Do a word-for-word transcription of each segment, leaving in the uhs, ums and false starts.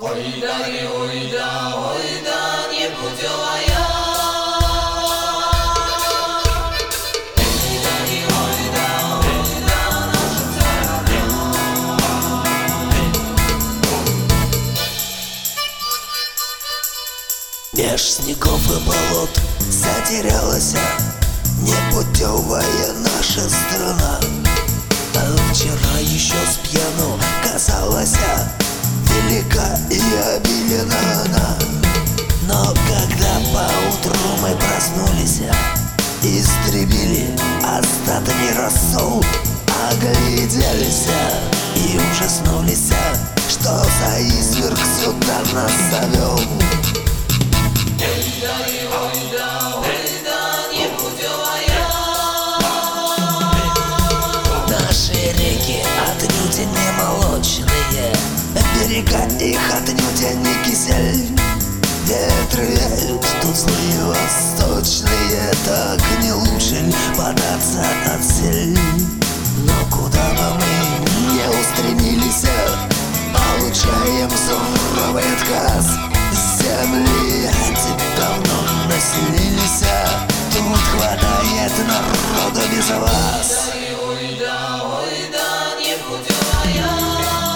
Ой да, не ой да, ой да, непутевая. Ой да, не ой да, ой да, наша царь. Меж снегов и болот затерялась непутевая наша страна. А вчера еще с пьяну казалась велика и обилена она. Но когда поутру мы проснулись, истребили остаточный рассол, огляделись и ужаснулись, что за изверг сюда нас завел. Ой да, не ой да, ой да, непутевая. Наши реки отнюдь не молочные, берега их отнюдь не кисель. Ветры веют тут злые восточные, так не лучше ли податься от сель? Но куда бы мы не устремились, получаем суровый отказ. Земли эти давно населились, тут хватает народу без вас. Ой да, ой да, непутевая.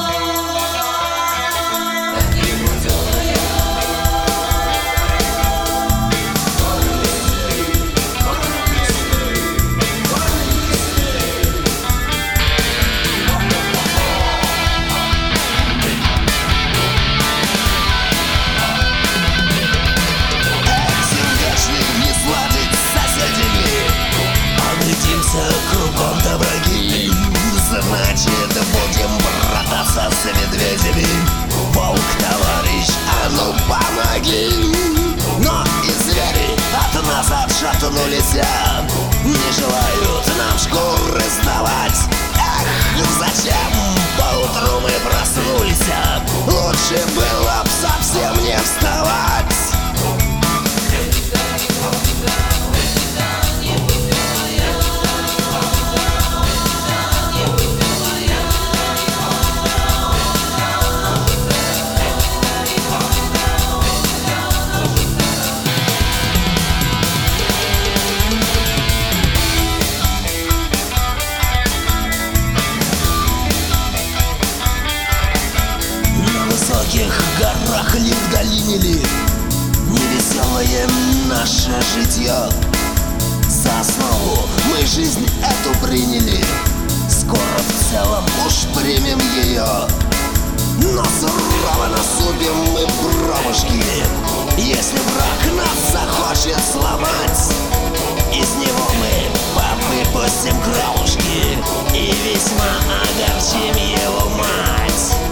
Кругом-то враги, значит будем брататься с медведями. Волк, товарищ, а ну помоги. Но и звери от нас отшатнулись, не желают нам шкуры сдавать. Эх, зачем поутру мы проснулись? Лучше было б совсем не вставать. В высоких горах ли в долине ли, невеселое наше житье. За основу мы жизнь эту приняли, скоро в целом уж примем ее. Но сурово наступим мы промашки, если враг нас захочет сломать. Из него мы выпустим кровушки и весьма огорчим его мать.